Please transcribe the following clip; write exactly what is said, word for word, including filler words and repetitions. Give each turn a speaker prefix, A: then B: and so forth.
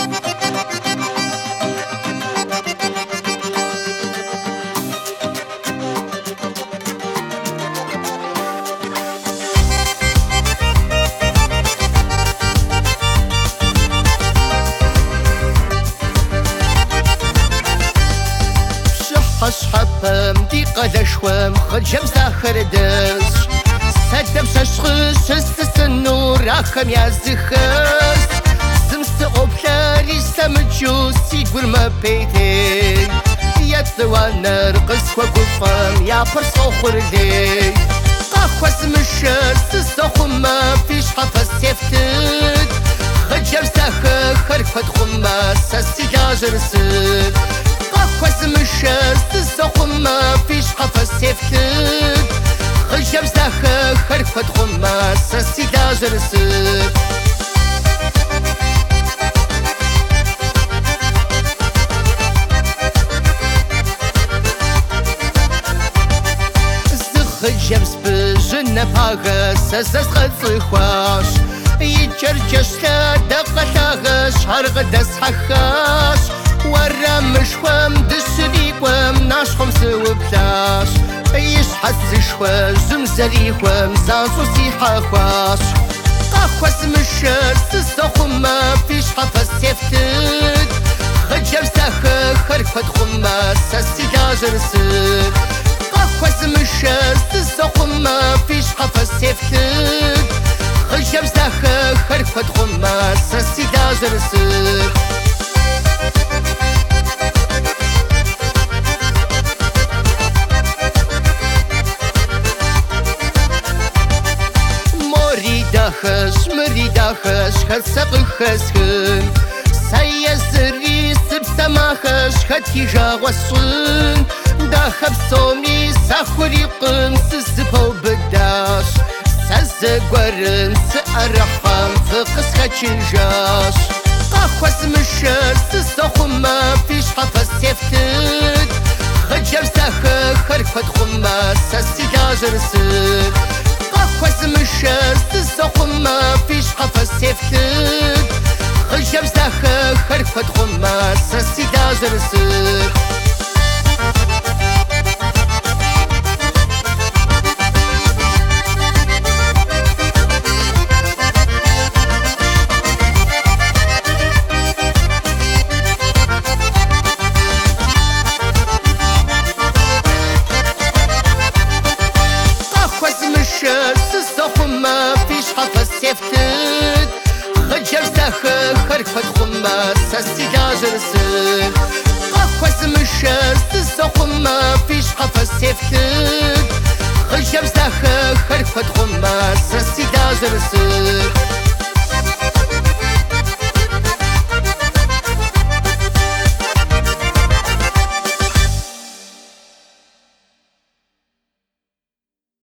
A: أصحابهم دي قدشوام خجم ساخر دس سدم ششخص شست النور أخم يازخص زمست أبلاري سمجوس يقول ما بيتي يتوانا رقص وقفام يا برس أخر لي قاخوز مشس سخم ما فيش حفظ سيفتد خجم ساخر خرفت خماس السجاجر سد قاخوز مشس سخم ما فيش حفظ سيفتد خجم ساخر خرفت خماس السجاجر سد خجم سبجن باغس سس خد خواش يجرجش لا دقتاغش هرغ دس حخاش ورا مشوام دسري وام ناشخم سو بلاش يش حس شوا زمزري وام زانسو سيحا خواش قاخوز مشس سخم ما فيش حفظ سيفتد خجم ساخر خرفت خماس السجاجر سد قاخوز مشس سخم ما فيش حفظ سيفتد خجم ساخر خرفت خماس السجاجر سد خش مريدا خش خسق خسخن سيزري سبسما خش خدي جاوصن دا خبصومي ساخوري قم سزبو بداش سزقورن سأرحم فقس خدشنجاش قاخوز مشس سخم ما فيش حفظ سيفتد خجم ساخر خرفت خماس السجاجر سد قاخوز مشس سخم ما فيش حفظ سيفتد خجم ساخر خرفت خماس السجاجر سد ما فيش حفظ سيفتد خجم ساخر خرفت خماس السجاجر سد قاخوز مشس سخم ما فيش حفظ سيفتد خجم ساخر خرفت خماس السجاجر سد